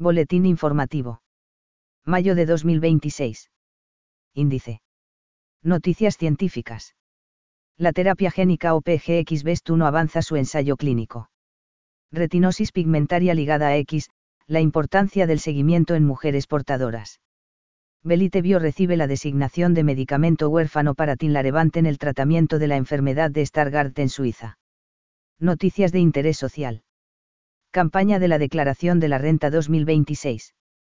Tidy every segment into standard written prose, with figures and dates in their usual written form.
Boletín informativo. Mayo de 2026. Índice. Noticias científicas. La terapia génica OPGx-BEST1 avanza su ensayo clínico. Retinosis pigmentaria ligada a X, la importancia del seguimiento en mujeres portadoras. Belite Bio recibe la designación de medicamento huérfano para Tinlarebant en el tratamiento de la enfermedad de Stargardt en Suiza. Noticias de interés social. Campaña de la Declaración de la Renta 2026.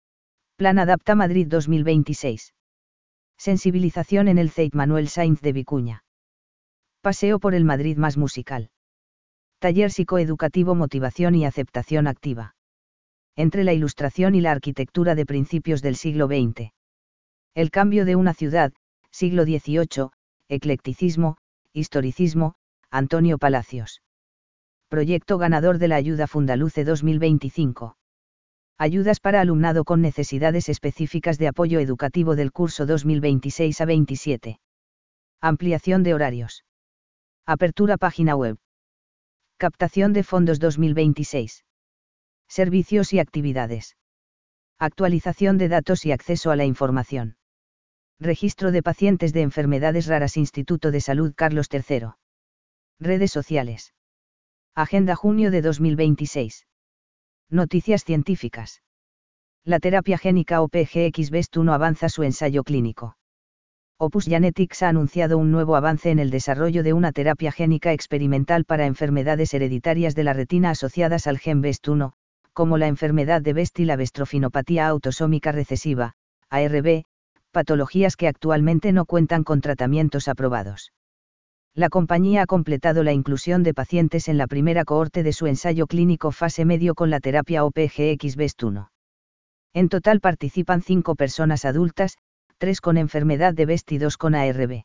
Plan Adapta Madrid 2026. Sensibilización en el CEIT Manuel Sainz de Vicuña. Paseo por el Madrid más musical. Taller psicoeducativo Motivación y aceptación activa. Entre la ilustración y la arquitectura de principios del siglo XX. El cambio de una ciudad, siglo XVIII, eclecticismo, historicismo, Antonio Palacios. Proyecto ganador de la Ayuda Fundaluce 2025. Ayudas para alumnado con necesidades específicas de apoyo educativo del curso 2026 a 27. Ampliación de horarios. Apertura página web. Captación de fondos 2026. Servicios y actividades. Actualización de datos y acceso a la información. Registro de pacientes de enfermedades raras Instituto de Salud Carlos III. Redes sociales. Agenda junio de 2026. Noticias científicas. La terapia génica OPGx-BEST1 avanza su ensayo clínico. Opus Genetics ha anunciado un nuevo avance en el desarrollo de una terapia génica experimental para enfermedades hereditarias de la retina asociadas al gen BEST1, como la enfermedad de Best y la bestrofinopatía autosómica recesiva, ARB, patologías que actualmente no cuentan con tratamientos aprobados. La compañía ha completado la inclusión de pacientes en la primera cohorte de su ensayo clínico fase medio con la terapia OPGx-BEST1. En total participan 5 personas adultas, 3 con enfermedad de Best y 2 con ARB.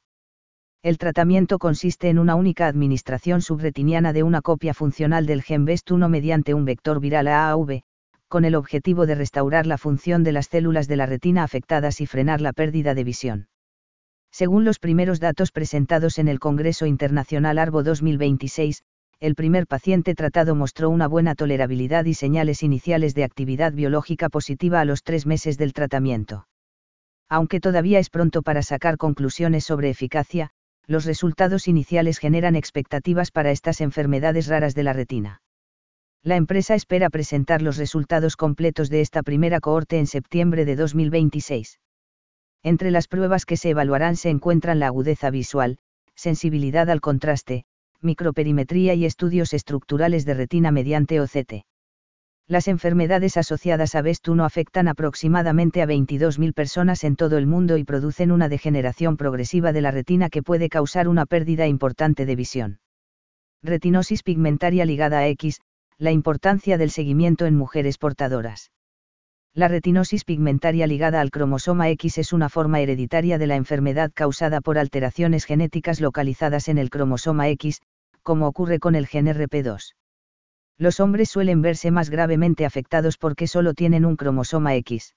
El tratamiento consiste en una única administración subretiniana de una copia funcional del gen BEST1 mediante un vector viral AAV, con el objetivo de restaurar la función de las células de la retina afectadas y frenar la pérdida de visión. Según los primeros datos presentados en el Congreso Internacional ARVO 2026, el primer paciente tratado mostró una buena tolerabilidad y señales iniciales de actividad biológica positiva a los 3 meses del tratamiento. Aunque todavía es pronto para sacar conclusiones sobre eficacia, los resultados iniciales generan expectativas para estas enfermedades raras de la retina. La empresa espera presentar los resultados completos de esta primera cohorte en septiembre de 2026. Entre las pruebas que se evaluarán se encuentran la agudeza visual, sensibilidad al contraste, microperimetría y estudios estructurales de retina mediante OCT. Las enfermedades asociadas a BEST1 afectan aproximadamente a 22.000 personas en todo el mundo y producen una degeneración progresiva de la retina que puede causar una pérdida importante de visión. Retinosis pigmentaria ligada a X, la importancia del seguimiento en mujeres portadoras. La retinosis pigmentaria ligada al cromosoma X es una forma hereditaria de la enfermedad causada por alteraciones genéticas localizadas en el cromosoma X, como ocurre con el gen RP2. Los hombres suelen verse más gravemente afectados porque solo tienen un cromosoma X.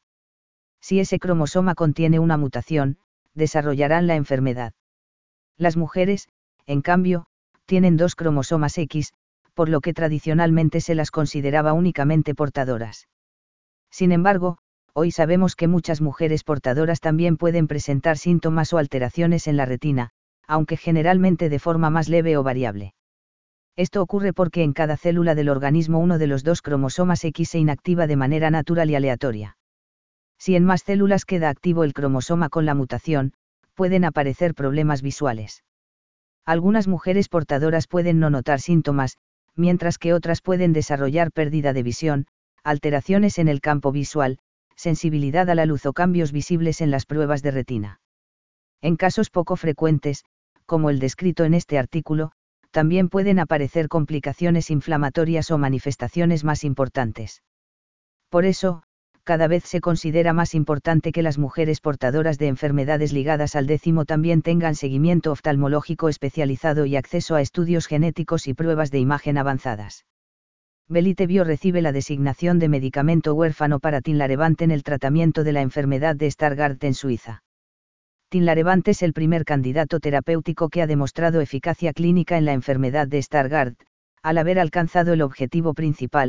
Si ese cromosoma contiene una mutación, desarrollarán la enfermedad. Las mujeres, en cambio, tienen 2 cromosomas X, por lo que tradicionalmente se las consideraba únicamente portadoras. Sin embargo, hoy sabemos que muchas mujeres portadoras también pueden presentar síntomas o alteraciones en la retina, aunque generalmente de forma más leve o variable. Esto ocurre porque en cada célula del organismo uno de los 2 cromosomas X se inactiva de manera natural y aleatoria. Si en más células queda activo el cromosoma con la mutación, pueden aparecer problemas visuales. Algunas mujeres portadoras pueden no notar síntomas, mientras que otras pueden desarrollar pérdida de visión, alteraciones en el campo visual, sensibilidad a la luz o cambios visibles en las pruebas de retina. En casos poco frecuentes, como el descrito en este artículo, también pueden aparecer complicaciones inflamatorias o manifestaciones más importantes. Por eso, cada vez se considera más importante que las mujeres portadoras de enfermedades ligadas al 10 también tengan seguimiento oftalmológico especializado y acceso a estudios genéticos y pruebas de imagen avanzadas. Belite Bio recibe la designación de medicamento huérfano para Tinlarebant en el tratamiento de la enfermedad de Stargardt en Suiza. Tinlarebant es el primer candidato terapéutico que ha demostrado eficacia clínica en la enfermedad de Stargardt, al haber alcanzado el objetivo principal,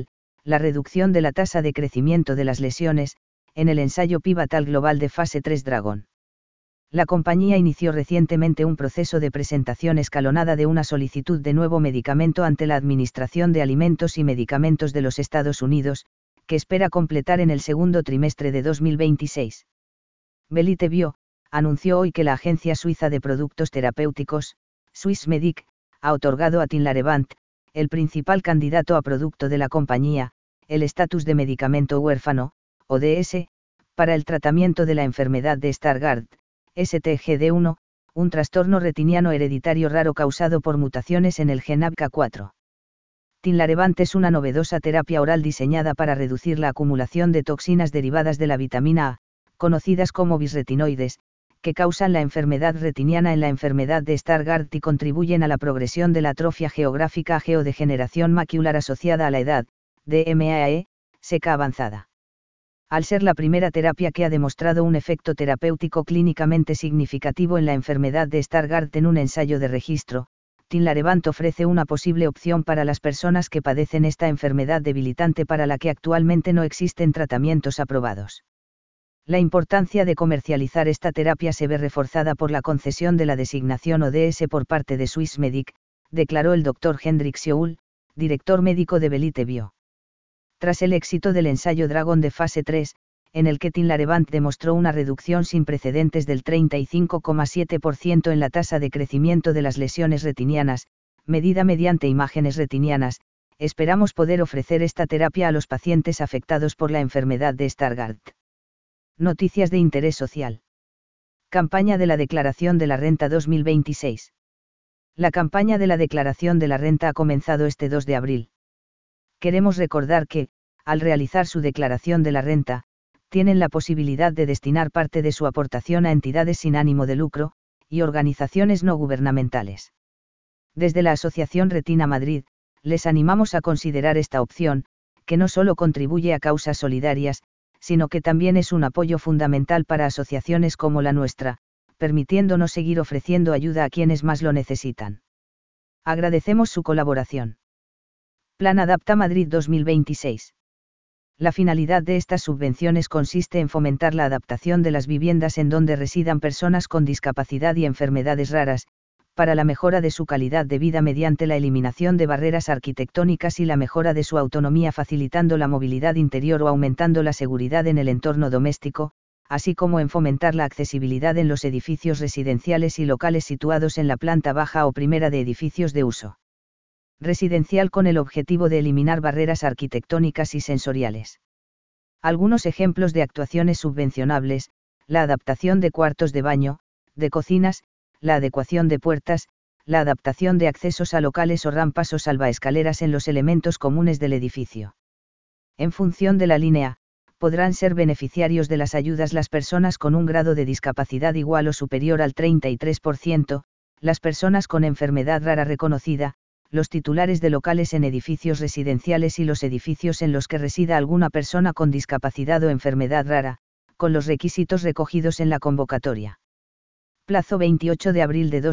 la reducción de la tasa de crecimiento de las lesiones, en el ensayo pivotal global de fase 3 Dragon. La compañía inició recientemente un proceso de presentación escalonada de una solicitud de nuevo medicamento ante la Administración de Alimentos y Medicamentos de los Estados Unidos, que espera completar en el segundo trimestre de 2026. Belite Bio anunció hoy que la Agencia Suiza de Productos Terapéuticos, Swissmedic, ha otorgado a Tinlarebant, el principal candidato a producto de la compañía, el estatus de medicamento huérfano, ODS, para el tratamiento de la enfermedad de Stargardt, STGD1, un trastorno retiniano hereditario raro causado por mutaciones en el gen ABCA4. Tinlarebant es una novedosa terapia oral diseñada para reducir la acumulación de toxinas derivadas de la vitamina A, conocidas como bisretinoides, que causan la enfermedad retiniana en la enfermedad de Stargardt y contribuyen a la progresión de la atrofia geográfica a geodegeneración macular asociada a la edad, DMAE, seca avanzada. Al ser la primera terapia que ha demostrado un efecto terapéutico clínicamente significativo en la enfermedad de Stargardt en un ensayo de registro, Tinlarebant ofrece una posible opción para las personas que padecen esta enfermedad debilitante para la que actualmente no existen tratamientos aprobados. La importancia de comercializar esta terapia se ve reforzada por la concesión de la designación ODS por parte de Swissmedic, declaró el Dr. Hendrik Sioul, director médico de Belite Bio. Tras el éxito del ensayo Dragon de fase 3, en el que Tinlarebant demostró una reducción sin precedentes del 35,7% en la tasa de crecimiento de las lesiones retinianas, medida mediante imágenes retinianas, esperamos poder ofrecer esta terapia a los pacientes afectados por la enfermedad de Stargardt. Noticias de interés social. Campaña de la Declaración de la Renta 2026. La campaña de la Declaración de la Renta ha comenzado este 2 de abril. Queremos recordar que, al realizar su declaración de la renta, tienen la posibilidad de destinar parte de su aportación a entidades sin ánimo de lucro, y organizaciones no gubernamentales. Desde la Asociación Retina Madrid, les animamos a considerar esta opción, que no solo contribuye a causas solidarias, sino que también es un apoyo fundamental para asociaciones como la nuestra, permitiéndonos seguir ofreciendo ayuda a quienes más lo necesitan. Agradecemos su colaboración. Plan Adapta Madrid 2026. La finalidad de estas subvenciones consiste en fomentar la adaptación de las viviendas en donde residan personas con discapacidad y enfermedades raras, para la mejora de su calidad de vida mediante la eliminación de barreras arquitectónicas y la mejora de su autonomía facilitando la movilidad interior o aumentando la seguridad en el entorno doméstico, así como en fomentar la accesibilidad en los edificios residenciales y locales situados en la planta baja o primera de edificios de uso residencial con el objetivo de eliminar barreras arquitectónicas y sensoriales. Algunos ejemplos de actuaciones subvencionables: la adaptación de cuartos de baño, de cocinas, la adecuación de puertas, la adaptación de accesos a locales o rampas o salvaescaleras en los elementos comunes del edificio. En función de la línea, podrán ser beneficiarios de las ayudas las personas con un grado de discapacidad igual o superior al 33%, las personas con enfermedad rara reconocida, los titulares de locales en edificios residenciales y los edificios en los que resida alguna persona con discapacidad o enfermedad rara, con los requisitos recogidos en la convocatoria. Plazo 28 de abril de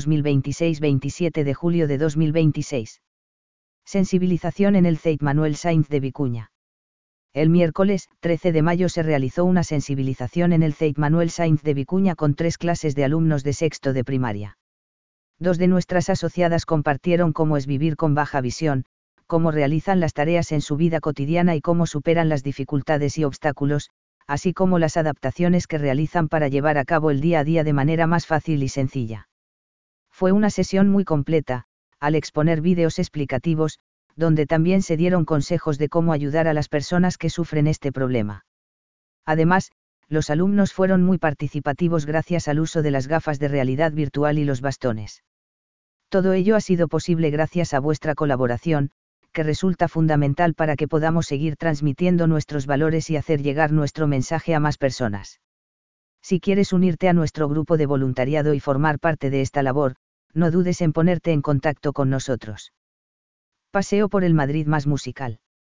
2026-27 de julio de 2026. Sensibilización en el CEIP Manuel Sainz de Vicuña. El miércoles, 13 de mayo se realizó una sensibilización en el CEIP Manuel Sainz de Vicuña con 3 clases de alumnos de sexto de primaria. 2 de nuestras asociadas compartieron cómo es vivir con baja visión, cómo realizan las tareas en su vida cotidiana y cómo superan las dificultades y obstáculos, así como las adaptaciones que realizan para llevar a cabo el día a día de manera más fácil y sencilla. Fue una sesión muy completa, al exponer vídeos explicativos, donde también se dieron consejos de cómo ayudar a las personas que sufren este problema. Además, los alumnos fueron muy participativos gracias al uso de las gafas de realidad virtual y los bastones. Todo ello ha sido posible gracias a vuestra colaboración, que resulta fundamental para que podamos seguir transmitiendo nuestros valores y hacer llegar nuestro mensaje a más personas. Si quieres unirte a nuestro grupo de voluntariado y formar parte de esta labor, no dudes en ponerte en contacto con nosotros. Paseo por el Madrid Más musical.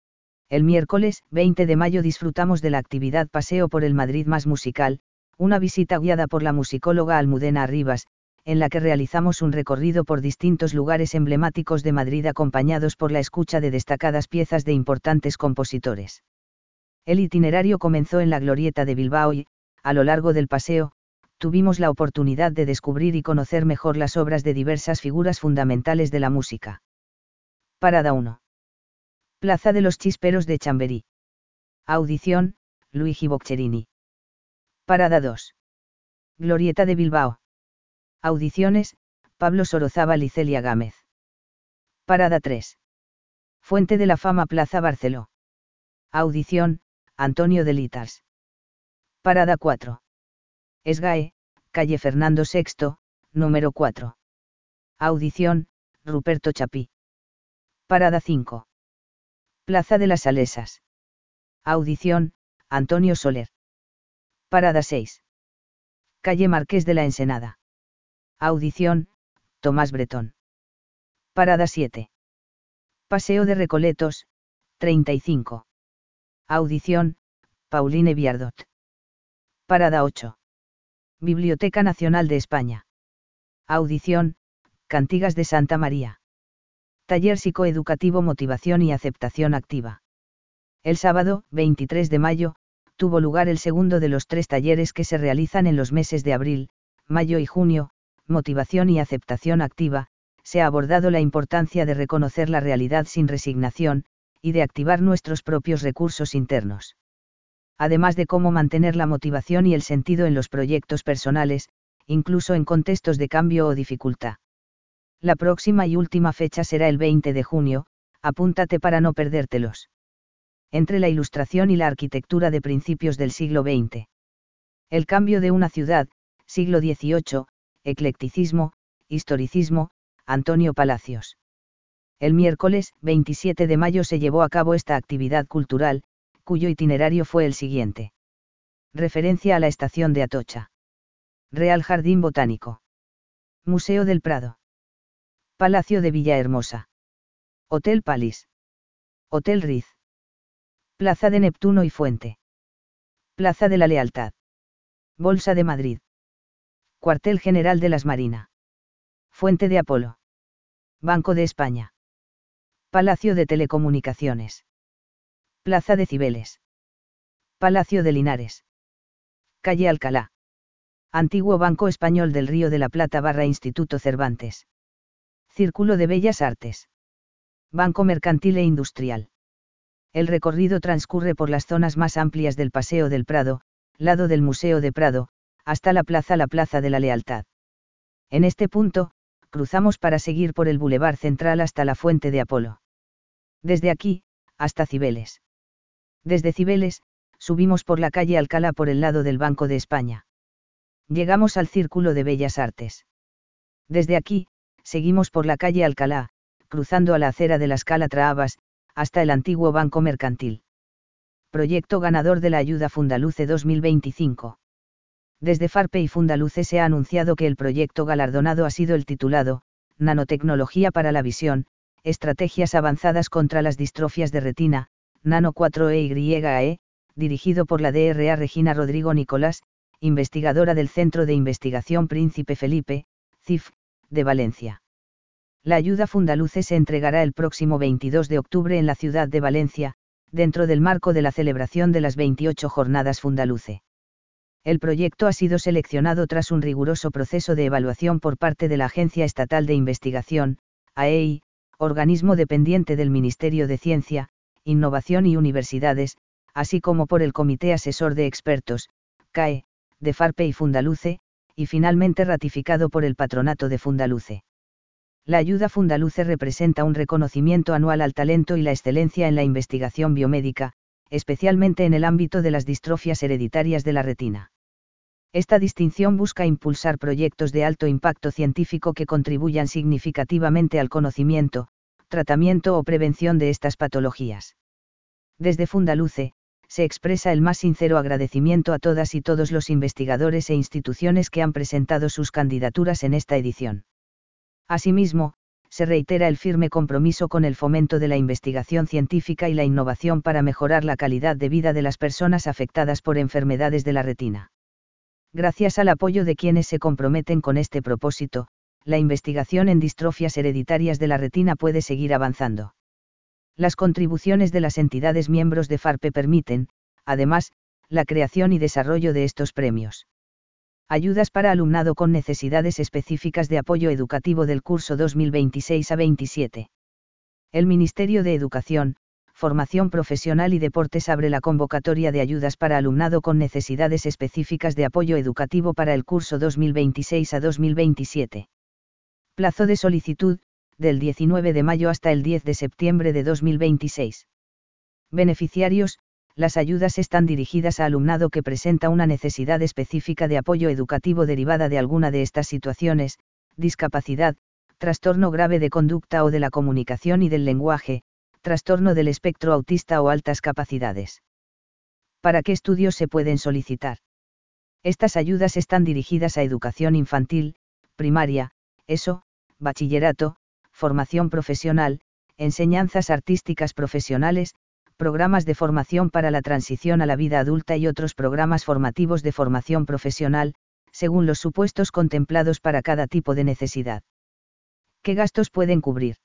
El miércoles, 20 de mayo disfrutamos de la actividad Paseo por el Madrid Más musical, una visita guiada por la musicóloga Almudena Arribas, en la que realizamos un recorrido por distintos lugares emblemáticos de Madrid acompañados por la escucha de destacadas piezas de importantes compositores. El itinerario comenzó en la Glorieta de Bilbao y, a lo largo del paseo, tuvimos la oportunidad de descubrir y conocer mejor las obras de diversas figuras fundamentales de la música. Parada 1. Plaza de los Chisperos de Chamberí. Audición, Luigi Boccherini. Parada 2. Glorieta de Bilbao. Audiciones, Pablo Sorozábal y Celia Gámez. Parada 3. Fuente de la Fama Plaza Barceló. Audición, Antonio de Litars. Parada 4. SGAE, calle Fernando VI, número 4. Audición, Ruperto Chapí. Parada 5. Plaza de las Salesas. Audición, Antonio Soler. Parada 6. Calle Marqués de la Ensenada. Audición, Tomás Bretón. Parada 7. Paseo de Recoletos, 35. Audición, Pauline Viardot. Parada 8. Biblioteca Nacional de España. Audición, Cantigas de Santa María. Taller psicoeducativo Motivación y Aceptación Activa. El sábado, 23 de mayo, tuvo lugar el segundo de los 3 talleres que se realizan en los meses de abril, mayo y junio, Motivación y Aceptación Activa. Se ha abordado la importancia de reconocer la realidad sin resignación, y de activar nuestros propios recursos internos. Además de cómo mantener la motivación y el sentido en los proyectos personales, incluso en contextos de cambio o dificultad. La próxima y última fecha será el 20 de junio, apúntate para no perdértelos. Entre la ilustración y la arquitectura de principios del siglo XX. El cambio de una ciudad, siglo XVIII, eclecticismo, historicismo, Antonio Palacios. El miércoles, 27 de mayo se llevó a cabo esta actividad cultural, cuyo itinerario fue el siguiente. Referencia a la estación de Atocha. Real Jardín Botánico. Museo del Prado. Palacio de Villahermosa. Hotel Palis. Hotel Riz. Plaza de Neptuno y Fuente. Plaza de la Lealtad. Bolsa de Madrid. Cuartel General de las Marina. Fuente de Apolo. Banco de España. Palacio de Telecomunicaciones. Plaza de Cibeles. Palacio de Linares. Calle Alcalá. Antiguo Banco Español del Río de la Plata / Instituto Cervantes. Círculo de Bellas Artes. Banco Mercantil e Industrial. El recorrido transcurre por las zonas más amplias del Paseo del Prado, lado del Museo de Prado, hasta la Plaza de la Lealtad. En este punto, cruzamos para seguir por el Boulevard Central hasta la Fuente de Apolo. Desde aquí, hasta Cibeles. Desde Cibeles, subimos por la calle Alcalá por el lado del Banco de España. Llegamos al Círculo de Bellas Artes. Desde aquí, seguimos por la calle Alcalá, cruzando a la acera de las Calatrava, hasta el antiguo Banco Mercantil. Proyecto ganador de la ayuda Fundaluce 2025. Desde FARPE y Fundaluce se ha anunciado que el proyecto galardonado ha sido el titulado, Nanotecnología para la Visión, Estrategias Avanzadas contra las Distrofias de Retina, Nano 4EYAE, dirigido por la DRA Regina Rodrigo Nicolás, investigadora del Centro de Investigación Príncipe Felipe, CIF, de Valencia. La ayuda Fundaluce se entregará el próximo 22 de octubre en la ciudad de Valencia, dentro del marco de la celebración de las 28 Jornadas Fundaluce. El proyecto ha sido seleccionado tras un riguroso proceso de evaluación por parte de la Agencia Estatal de Investigación, AEI, organismo dependiente del Ministerio de Ciencia, Innovación y Universidades, así como por el Comité Asesor de Expertos, CAE, de FARPE y Fundaluce, y finalmente ratificado por el Patronato de Fundaluce. La ayuda Fundaluce representa un reconocimiento anual al talento y la excelencia en la investigación biomédica, especialmente en el ámbito de las distrofias hereditarias de la retina. Esta distinción busca impulsar proyectos de alto impacto científico que contribuyan significativamente al conocimiento, tratamiento o prevención de estas patologías. Desde Fundaluce, se expresa el más sincero agradecimiento a todas y todos los investigadores e instituciones que han presentado sus candidaturas en esta edición. Asimismo, se reitera el firme compromiso con el fomento de la investigación científica y la innovación para mejorar la calidad de vida de las personas afectadas por enfermedades de la retina. Gracias al apoyo de quienes se comprometen con este propósito, la investigación en distrofias hereditarias de la retina puede seguir avanzando. Las contribuciones de las entidades miembros de FARPE permiten, además, la creación y desarrollo de estos premios. Ayudas para alumnado con necesidades específicas de apoyo educativo del curso 2026 a 27. El Ministerio de Educación, Formación Profesional y Deportes abre la convocatoria de ayudas para alumnado con necesidades específicas de apoyo educativo para el curso 2026 a 2027. Plazo de solicitud, del 19 de mayo hasta el 10 de septiembre de 2026. Beneficiarios, las ayudas están dirigidas a alumnado que presenta una necesidad específica de apoyo educativo derivada de alguna de estas situaciones: discapacidad, trastorno grave de conducta o de la comunicación y del lenguaje, trastorno del espectro autista o altas capacidades. ¿Para qué estudios se pueden solicitar? Estas ayudas están dirigidas a educación infantil, primaria, ESO, bachillerato, formación profesional, enseñanzas artísticas profesionales, programas de formación para la transición a la vida adulta y otros programas formativos de formación profesional, según los supuestos contemplados para cada tipo de necesidad. ¿Qué gastos pueden cubrir?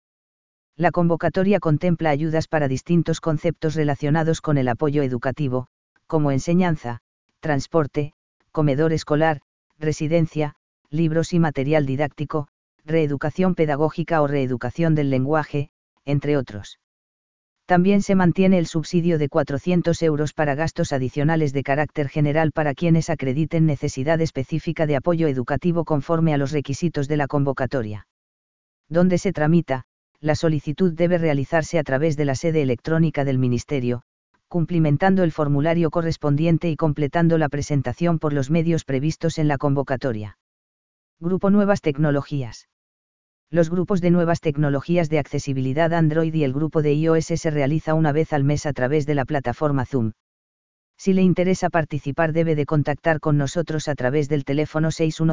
La convocatoria contempla ayudas para distintos conceptos relacionados con el apoyo educativo, como enseñanza, transporte, comedor escolar, residencia, libros y material didáctico, reeducación pedagógica o reeducación del lenguaje, entre otros. También se mantiene el subsidio de 400 euros para gastos adicionales de carácter general para quienes acrediten necesidad específica de apoyo educativo conforme a los requisitos de la convocatoria. ¿Dónde se tramita? La solicitud debe realizarse a través de la sede electrónica del Ministerio, cumplimentando el formulario correspondiente y completando la presentación por los medios previstos en la convocatoria. Grupo Nuevas Tecnologías. Los grupos de nuevas tecnologías de accesibilidad Android y el grupo de iOS se realiza una vez al mes a través de la plataforma Zoom. Si le interesa participar debe de contactar con nosotros a través del teléfono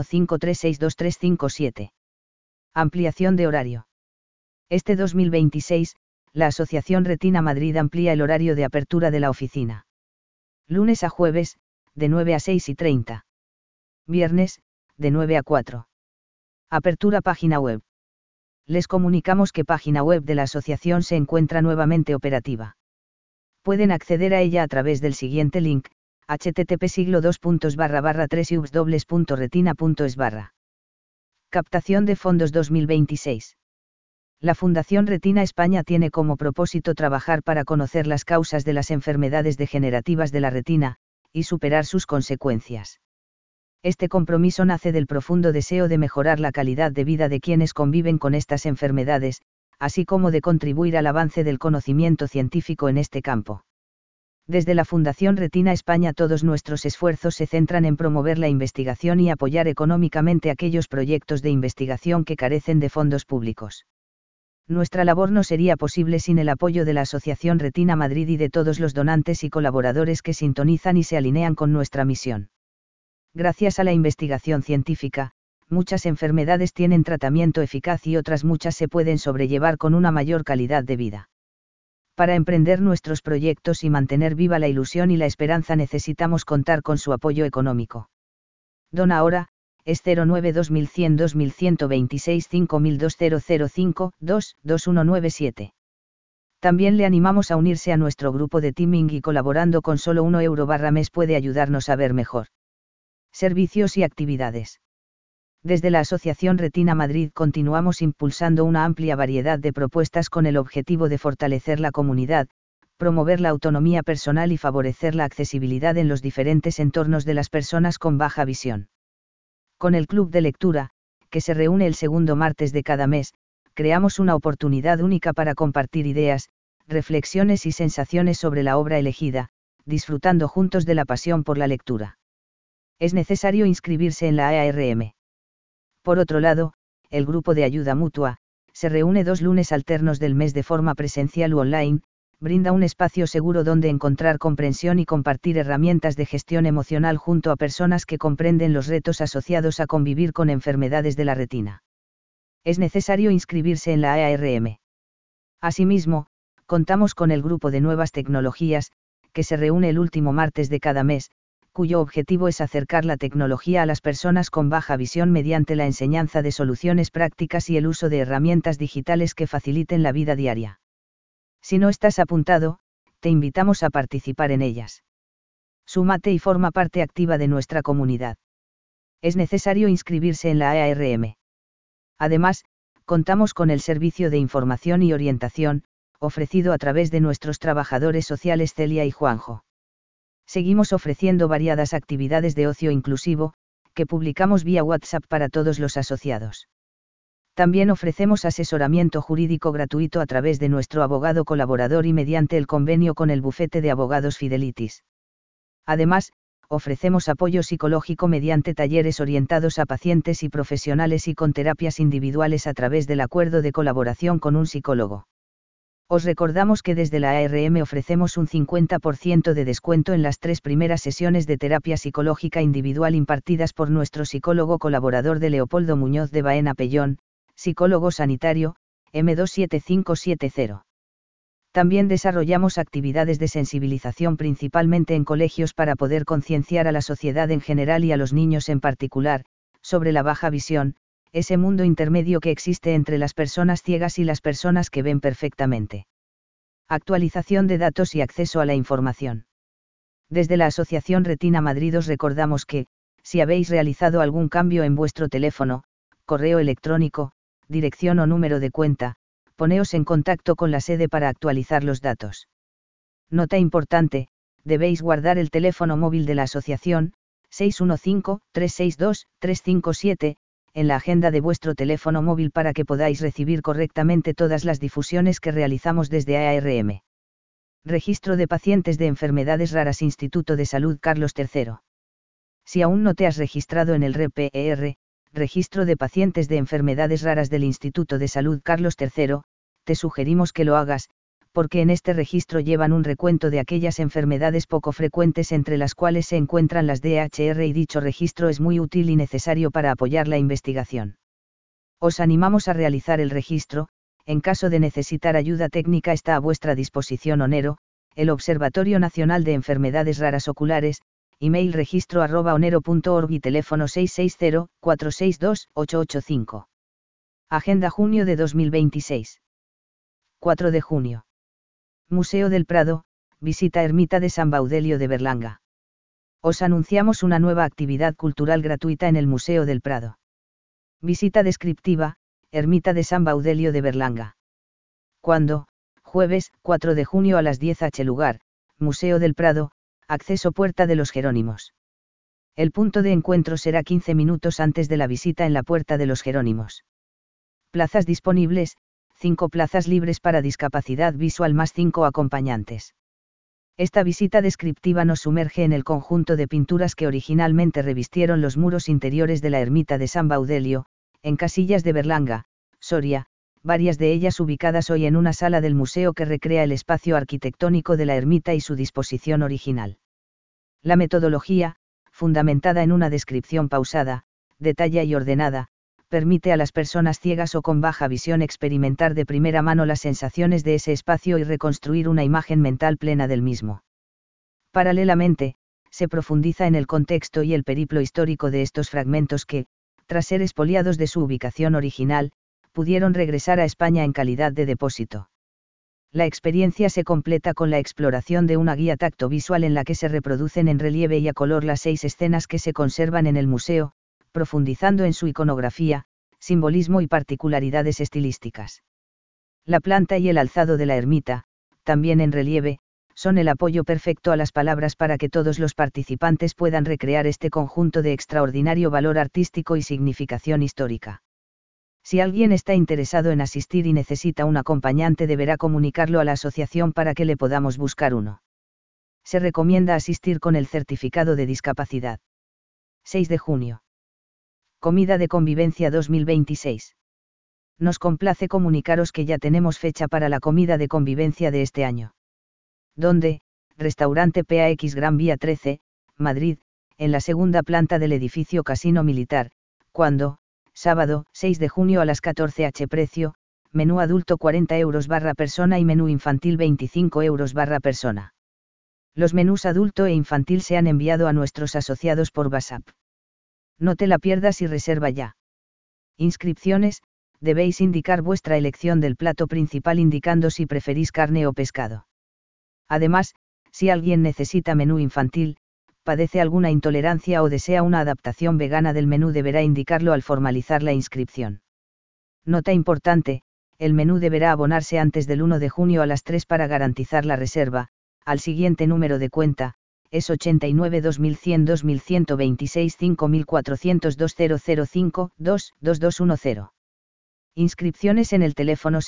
615362357. Ampliación de horario. Este 2026, la Asociación Retina Madrid amplía el horario de apertura de la oficina. Lunes a jueves, de 9 a 6:30. Viernes, de 9 a 4. Apertura página web. Les comunicamos que página web de la asociación se encuentra nuevamente operativa. Pueden acceder a ella a través del siguiente link: http://3ubs.retina.es/. Captación de fondos 2026. La Fundación Retina España tiene como propósito trabajar para conocer las causas de las enfermedades degenerativas de la retina, y superar sus consecuencias. Este compromiso nace del profundo deseo de mejorar la calidad de vida de quienes conviven con estas enfermedades, así como de contribuir al avance del conocimiento científico en este campo. Desde la Fundación Retina España todos nuestros esfuerzos se centran en promover la investigación y apoyar económicamente aquellos proyectos de investigación que carecen de fondos públicos. Nuestra labor no sería posible sin el apoyo de la Asociación Retina Madrid y de todos los donantes y colaboradores que sintonizan y se alinean con nuestra misión. Gracias a la investigación científica, muchas enfermedades tienen tratamiento eficaz y otras muchas se pueden sobrellevar con una mayor calidad de vida. Para emprender nuestros proyectos y mantener viva la ilusión y la esperanza necesitamos contar con su apoyo económico. Dona ahora, es 0921265205-2197. También le animamos a unirse a nuestro grupo de Teaming y colaborando con solo €1/mes puede ayudarnos a ver mejor. Servicios y actividades. Desde la Asociación Retina Madrid continuamos impulsando una amplia variedad de propuestas con el objetivo de fortalecer la comunidad, promover la autonomía personal y favorecer la accesibilidad en los diferentes entornos de las personas con baja visión. Con el Club de Lectura, que se reúne el segundo martes de cada mes, creamos una oportunidad única para compartir ideas, reflexiones y sensaciones sobre la obra elegida, disfrutando juntos de la pasión por la lectura. Es necesario inscribirse en la ARM. Por otro lado, el grupo de ayuda mutua, se reúne 2 lunes alternos del mes de forma presencial u online, brinda un espacio seguro donde encontrar comprensión y compartir herramientas de gestión emocional junto a personas que comprenden los retos asociados a convivir con enfermedades de la retina. Es necesario inscribirse en la ARM. Asimismo, contamos con el grupo de nuevas tecnologías, que se reúne el último martes de cada mes, cuyo objetivo es acercar la tecnología a las personas con baja visión mediante la enseñanza de soluciones prácticas y el uso de herramientas digitales que faciliten la vida diaria. Si no estás apuntado, te invitamos a participar en ellas. Súmate y forma parte activa de nuestra comunidad. Es necesario inscribirse en la ARM. Además, contamos con el servicio de información y orientación, ofrecido a través de nuestros trabajadores sociales Celia y Juanjo. Seguimos ofreciendo variadas actividades de ocio inclusivo, que publicamos vía WhatsApp para todos los asociados. También ofrecemos asesoramiento jurídico gratuito a través de nuestro abogado colaborador y mediante el convenio con el bufete de abogados Fidelitis. Además, ofrecemos apoyo psicológico mediante talleres orientados a pacientes y profesionales y con terapias individuales a través del acuerdo de colaboración con un psicólogo. Os recordamos que desde la ARM ofrecemos un 50% de descuento en las 3 primeras sesiones de terapia psicológica individual impartidas por nuestro psicólogo colaborador de Leopoldo Muñoz de Baena Pellón, psicólogo sanitario, M27570. También desarrollamos actividades de sensibilización principalmente en colegios para poder concienciar a la sociedad en general y a los niños en particular, sobre la baja visión, ese mundo intermedio que existe entre las personas ciegas y las personas que ven perfectamente. Actualización de datos y acceso a la información. Desde la Asociación Retina Madrid os recordamos que, si habéis realizado algún cambio en vuestro teléfono, correo electrónico, dirección o número de cuenta, poneos en contacto con la sede para actualizar los datos. Nota importante, debéis guardar el teléfono móvil de la asociación, 615-362-357, en la agenda de vuestro teléfono móvil para que podáis recibir correctamente todas las difusiones que realizamos desde ARM. Registro de pacientes de enfermedades raras Instituto de Salud Carlos III. Si aún no te has registrado en el RPER, Registro de Pacientes de Enfermedades Raras del Instituto de Salud Carlos III, te sugerimos que lo hagas, porque en este registro llevan un recuento de aquellas enfermedades poco frecuentes entre las cuales se encuentran las DHR y dicho registro es muy útil y necesario para apoyar la investigación. Os animamos a realizar el registro, en caso de necesitar ayuda técnica está a vuestra disposición Onero, el Observatorio Nacional de Enfermedades Raras Oculares, email registro@onero.org y teléfono 660-462-885. Agenda junio de 2026. 4 de junio. Museo del Prado, visita Ermita de San Baudelio de Berlanga. Os anunciamos una nueva actividad cultural gratuita en el Museo del Prado. Visita descriptiva, Ermita de San Baudelio de Berlanga. ¿Cuándo? Jueves, 4 de junio a las 10 h. Lugar, Museo del Prado, acceso Puerta de los Jerónimos. El punto de encuentro será 15 minutos antes de la visita en la Puerta de los Jerónimos. Plazas disponibles, 5 plazas libres para discapacidad visual más 5 acompañantes. Esta visita descriptiva nos sumerge en el conjunto de pinturas que originalmente revistieron los muros interiores de la ermita de San Baudelio, en Casillas de Berlanga, Soria, varias de ellas ubicadas hoy en una sala del museo que recrea el espacio arquitectónico de la ermita y su disposición original. La metodología, fundamentada en una descripción pausada, detallada y ordenada, permite a las personas ciegas o con baja visión experimentar de primera mano las sensaciones de ese espacio y reconstruir una imagen mental plena del mismo. Paralelamente, se profundiza en el contexto y el periplo histórico de estos fragmentos que, tras ser expoliados de su ubicación original, pudieron regresar a España en calidad de depósito. La experiencia se completa con la exploración de una guía tacto-visual en la que se reproducen en relieve y a color las 6 escenas que se conservan en el museo, profundizando en su iconografía, simbolismo y particularidades estilísticas. La planta y el alzado de la ermita, también en relieve, son el apoyo perfecto a las palabras para que todos los participantes puedan recrear este conjunto de extraordinario valor artístico y significación histórica. Si alguien está interesado en asistir y necesita un acompañante deberá comunicarlo a la asociación para que le podamos buscar uno. Se recomienda asistir con el certificado de discapacidad. 6 de junio. Comida de Convivencia 2026. Nos complace comunicaros que ya tenemos fecha para la comida de convivencia de este año. Donde, Restaurante PAX Gran Vía 13, Madrid, en la segunda planta del edificio Casino Militar, cuando, sábado, 6 de junio a las 14 h. Precio, menú adulto 40 € barra persona y menú infantil 25 € barra persona. Los menús adulto e infantil se han enviado a nuestros asociados por WhatsApp. No te la pierdas y reserva ya. Inscripciones: debéis indicar vuestra elección del plato principal indicando si preferís carne o pescado. Además, si alguien necesita menú infantil, padece alguna intolerancia o desea una adaptación vegana del menú deberá indicarlo al formalizar la inscripción. Nota importante: el menú deberá abonarse antes del 1 de junio a las 3 para garantizar la reserva. Al siguiente número de cuenta, es 89 2100 2126 5400 2005 2 2210. Inscripciones en el teléfono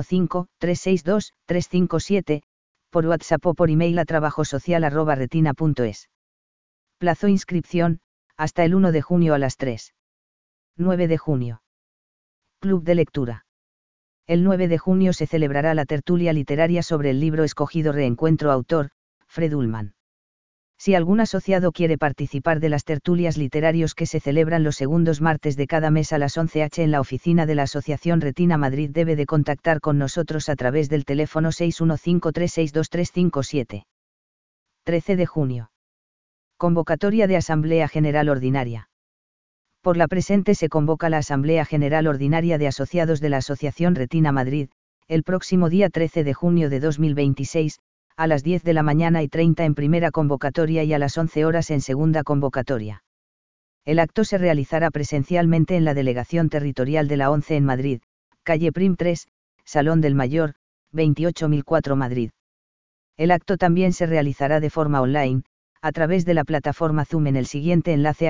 615-362-357, por WhatsApp o por email a trabajosocial@retina.es. Plazo inscripción, hasta el 1 de junio a las 3. 9 de junio. Club de lectura. El 9 de junio se celebrará la tertulia literaria sobre el libro escogido Reencuentro autor, Fred Ullman. Si algún asociado quiere participar de las tertulias literarios que se celebran los segundos martes de cada mes a las 11 h en la oficina de la Asociación Retina Madrid debe de contactar con nosotros a través del teléfono 615-362-357. 13 de junio. Convocatoria de Asamblea General Ordinaria. Por la presente se convoca la Asamblea General Ordinaria de Asociados de la Asociación Retina Madrid, el próximo día 13 de junio de 2026, a las 10 de la mañana y 30 en primera convocatoria y a las 11 horas en segunda convocatoria. El acto se realizará presencialmente en la Delegación Territorial de la ONCE en Madrid, calle Prim 3, Salón del Mayor, 28004 Madrid. El acto también se realizará de forma online, a través de la plataforma Zoom en el siguiente enlace: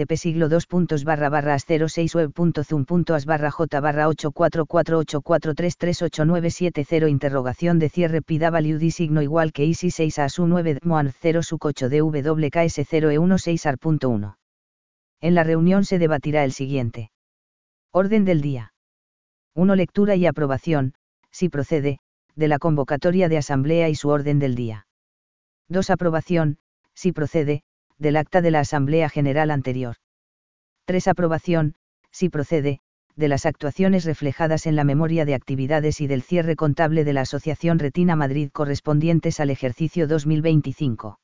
http://06web.zoom.as/j/84484338970. Interrogación de cierre PWD signo igual que ISI 6 ASU 9 DMOAN 0 SUC 8 DWKS 0 E16 AR.1. En la reunión se debatirá el siguiente. Orden del día. 1. Lectura y aprobación, si procede, de la convocatoria de asamblea y su orden del día. 2. Aprobación, si procede, del acta de la Asamblea General anterior. 3. Aprobación, si procede, de las actuaciones reflejadas en la memoria de actividades y del cierre contable de la Asociación Retina Madrid correspondientes al ejercicio 2025.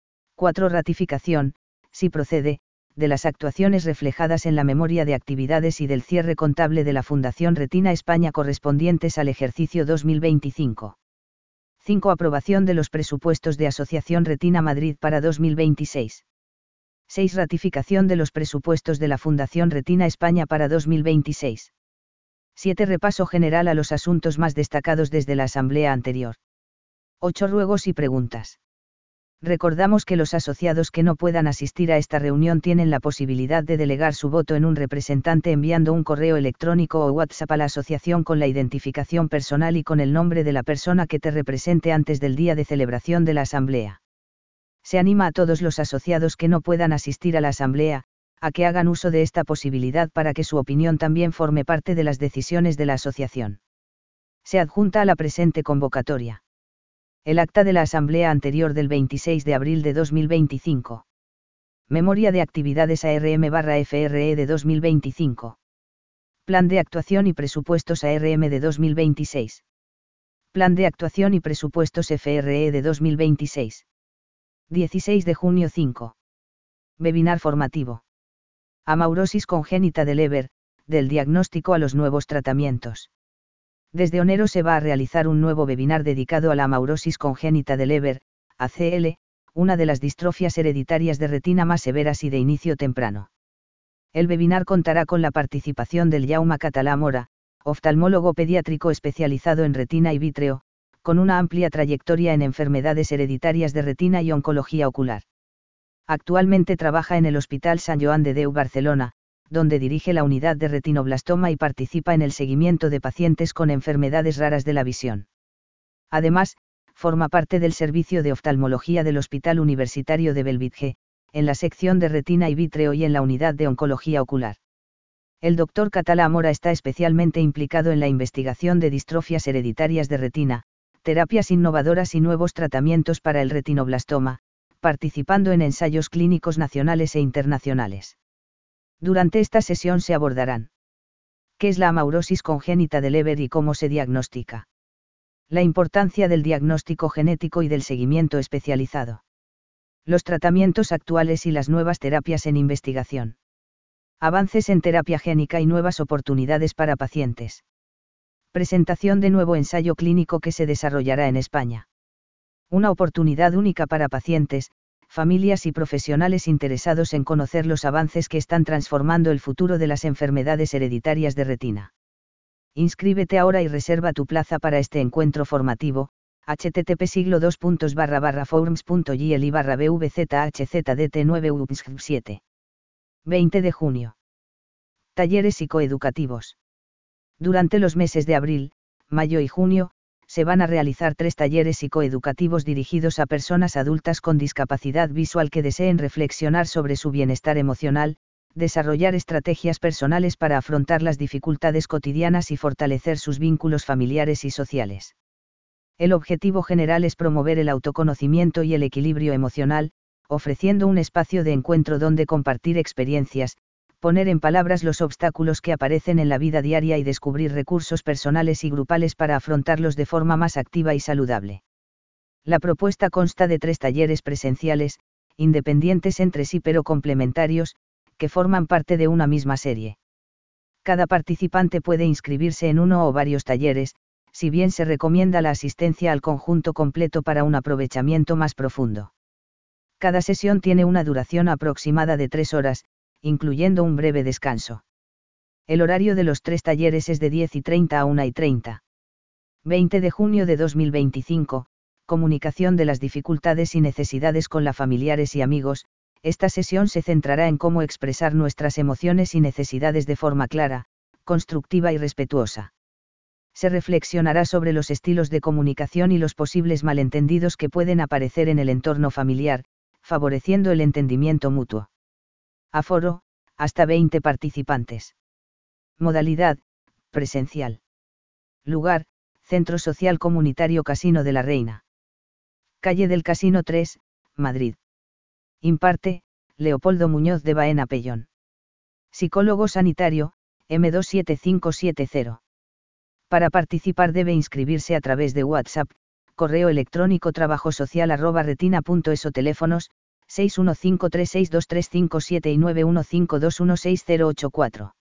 4. Ratificación, si procede, de las actuaciones reflejadas en la memoria de actividades y del cierre contable de la Fundación Retina España correspondientes al ejercicio 2025. 5. Aprobación de los presupuestos de Asociación Retina Madrid para 2026. 6. Ratificación de los presupuestos de la Fundación Retina España para 2026. 7. Repaso general a los asuntos más destacados desde la asamblea anterior. 8. Ruegos y preguntas. Recordamos que los asociados que no puedan asistir a esta reunión tienen la posibilidad de delegar su voto en un representante enviando un correo electrónico o WhatsApp a la asociación con la identificación personal y con el nombre de la persona que te represente antes del día de celebración de la asamblea. Se anima a todos los asociados que no puedan asistir a la asamblea, a que hagan uso de esta posibilidad para que su opinión también forme parte de las decisiones de la asociación. Se adjunta a la presente convocatoria el acta de la asamblea anterior del 26 de abril de 2025. Memoria de actividades ARM/FRE de 2025. Plan de actuación y presupuestos ARM de 2026. Plan de actuación y presupuestos FRE de 2026. 16 de junio 5. Webinar formativo. Amaurosis congénita de Leber, del diagnóstico a los nuevos tratamientos. Desde enero se va a realizar un nuevo webinar dedicado a la amaurosis congénita de Leber, ACL, una de las distrofias hereditarias de retina más severas y de inicio temprano. El webinar contará con la participación del Jaume Català Mora, oftalmólogo pediátrico especializado en retina y vítreo, con una amplia trayectoria en enfermedades hereditarias de retina y oncología ocular. Actualmente trabaja en el Hospital Sant Joan de Déu Barcelona, donde dirige la unidad de retinoblastoma y participa en el seguimiento de pacientes con enfermedades raras de la visión. Además, forma parte del servicio de oftalmología del Hospital Universitario de Bellvitge, en la sección de retina y vítreo y en la unidad de oncología ocular. El Dr. Català Mora está especialmente implicado en la investigación de distrofias hereditarias de retina, terapias innovadoras y nuevos tratamientos para el retinoblastoma, participando en ensayos clínicos nacionales e internacionales. Durante esta sesión se abordarán: ¿qué es la amaurosis congénita de Leber y cómo se diagnostica? La importancia del diagnóstico genético y del seguimiento especializado. Los tratamientos actuales y las nuevas terapias en investigación. Avances en terapia génica y nuevas oportunidades para pacientes. Presentación de nuevo ensayo clínico que se desarrollará en España. Una oportunidad única para pacientes, familias y profesionales interesados en conocer los avances que están transformando el futuro de las enfermedades hereditarias de retina. Inscríbete ahora y reserva tu plaza para este encuentro formativo. http://forums.gli/bvzhzdt9 20 de junio. Talleres psicoeducativos. Durante los meses de abril, mayo y junio, se van a realizar 3 talleres psicoeducativos dirigidos a personas adultas con discapacidad visual que deseen reflexionar sobre su bienestar emocional, desarrollar estrategias personales para afrontar las dificultades cotidianas y fortalecer sus vínculos familiares y sociales. El objetivo general es promover el autoconocimiento y el equilibrio emocional, ofreciendo un espacio de encuentro donde compartir experiencias, poner en palabras los obstáculos que aparecen en la vida diaria y descubrir recursos personales y grupales para afrontarlos de forma más activa y saludable. La propuesta consta de 3 talleres presenciales, independientes entre sí pero complementarios, que forman parte de una misma serie. Cada participante puede inscribirse en uno o varios talleres, si bien se recomienda la asistencia al conjunto completo para un aprovechamiento más profundo. Cada sesión tiene una duración aproximada de 3 horas, incluyendo un breve descanso. El horario de los 3 talleres es de 10:30 a 1:30. 20 de junio de 2025, comunicación de las dificultades y necesidades con la familiares y amigos. Esta sesión se centrará en cómo expresar nuestras emociones y necesidades de forma clara, constructiva y respetuosa. Se reflexionará sobre los estilos de comunicación y los posibles malentendidos que pueden aparecer en el entorno familiar, favoreciendo el entendimiento mutuo. Aforo, hasta 20 participantes. Modalidad, presencial. Lugar, Centro Social Comunitario Casino de la Reina. Calle del Casino 3, Madrid. Imparte, Leopoldo Muñoz de Baena Pellón. Psicólogo sanitario, M27570. Para participar debe inscribirse a través de WhatsApp, correo electrónico trabajosocial@retina.es o teléfonos, 615362357 y 915216084.